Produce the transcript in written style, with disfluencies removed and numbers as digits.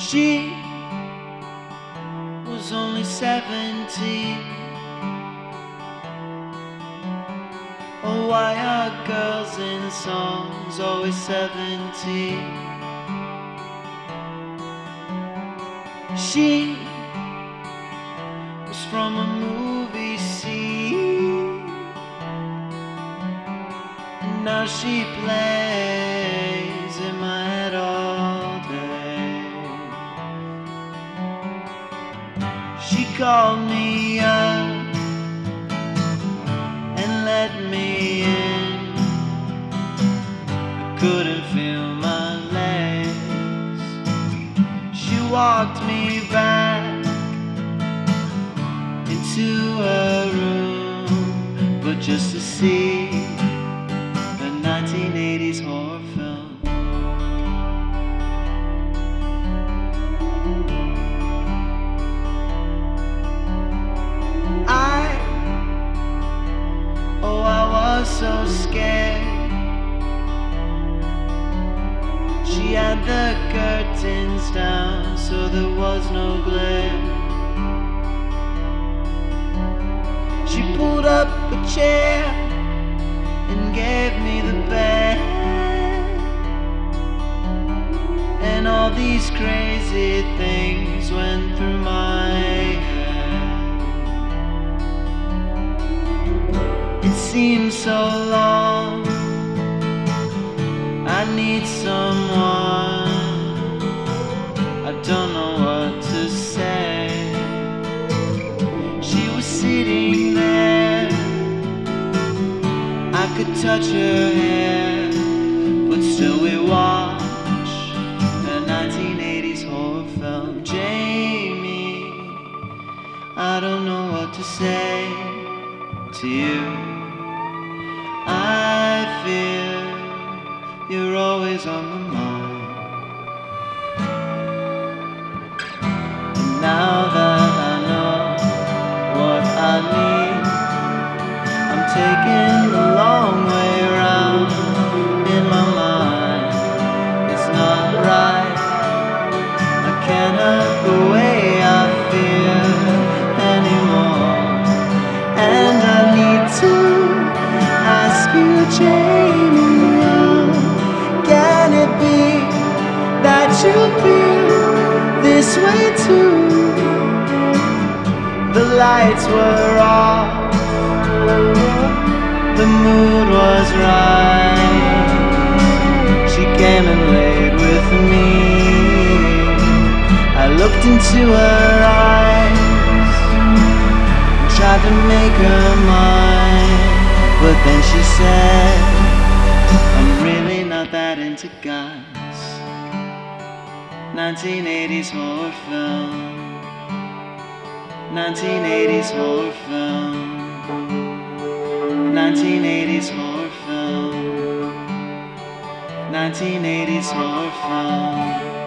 She was only 17. Oh, why are girls in songs always 17? She was from a movie scene, and now she plays in my head all day. She called me up and let me in. I couldn't feel my legs. She walked me back into her room, but just to see a 1980s horror film. I was so scared. She had the curtains down, so there was no glare. She pulled up a chair and gave me the bed, and all these crazy things went through my head. It seems so long. I need someone. I don't know what to say. She was sitting there. I could touch her hair, but still we watch a 1980s horror film. Jamie, I don't know what to say to you. I fear you're always on my mind. And now that I know what I need, I'm taking the long way around in my mind. It's not right. I can't hurt the way I feel anymore. And I need to ask you, Jamie, can it be that you feel this way too? The lights were off, the mood was right. She came and laid with me. I looked into her eyes, tried to make her mine, but then she said, I'm really not that into guys. 1980s horror film. 1980s horror film. 1980s horror film. 1980s horror film.